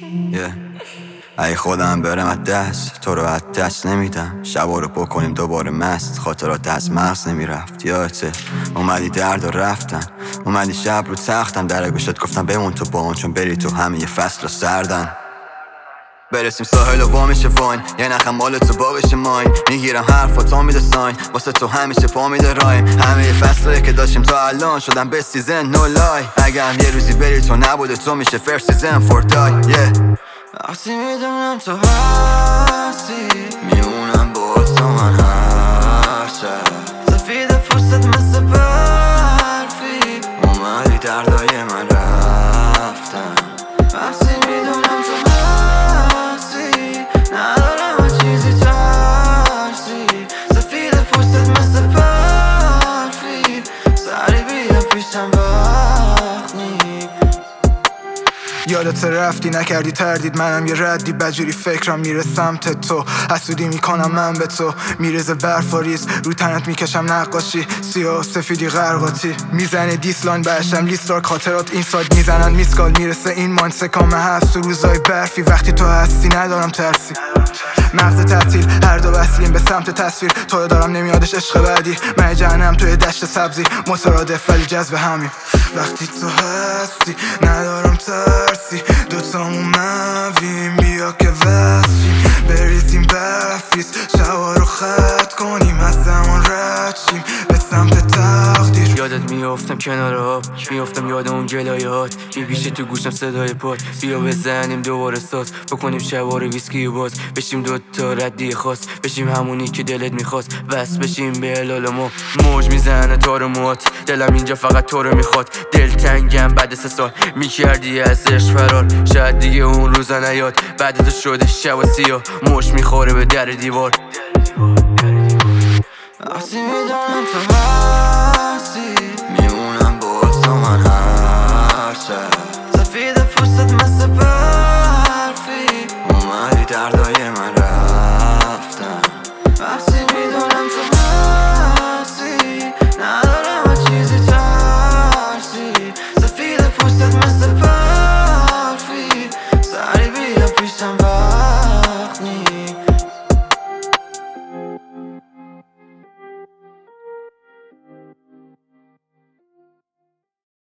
ای خودم برم از دست تو رو از دست نمیدم، شبا رو بکنیم دوباره مست، خاطرات از مغز نمیرفت. یادته اومدی درد و رفتن، اومدی شب رو تختم، در گوشت گفتم بمون تو با اون، چون بری تو همه یه فصل و سردن. برسیم ساحل و با میشه واین، یه نخم مال تو با بشه ماین، میگیرم حرفاتو میده ساین، واسه تو همیشه پا میده رایم. همه فصله که داشتیم تا الان شدم به سیزن نو لای، اگه هم یه روزی بری تو نبوده تو میشه فرست سیزن فور دای. وقتی میدونم تو هستی میمونم با تو من هر شب، سفید پوستت مثل برفی، اومدی دردای من رفتن. وقتی میدونم تو هستی ندارم از چیزی ترسی، سفید پوستت مثل برفی، سری بیا پیشم وقت نی. یادت رفتی نکردی تردید، منم یه ردی بجوری فکرم میره سمت تو، حسودی میکنم من به تو، میرزه برف و ریز رو تنت میکشم نقاشی، سیاه و سفیدی غرقاتی، میزنه دیسلاین برشم لیستار خاطرات این ساید میزنن میسکال، میرسه این مان سکام هست تو روزای برفی، وقتی تو هستی ندارم ترسی، مغز تعطیل هر دو وصلیم به سمت تصویر، تو رو دارم نمیادش عشق بعدی، من جهنم توی دشت سبزی، مترادف ولی جذب همین. وقتی تو هستی ندارم ترسی، دوتامون مویم بیا که وصلیم، بریزیم برفریز شبا رو خط کنیم، از زمان رد شیم به سمت تقدیر. یادت میافتم کنار آب، میافتم یاد اون جلایات، میپیشه تو گوشم صدای پاد، بیا بزنیم دوباره ساز، بکنیم شبا رو ویسکی و باز، بشیم دوتا ردی خاص، بشیم همونی که دلت میخواست، وصل بشیم به هلال ما، موج میزنه تار موات، دلم اینجا فقط تو رو میخواد، دل تنگم بعد 3 سال میکردی از عشق فرار، شاید دیگه اون روزا نیاد، بعد تو شده شب و سیاه، موج میخوره به در دیوار. وقتی میدونم تو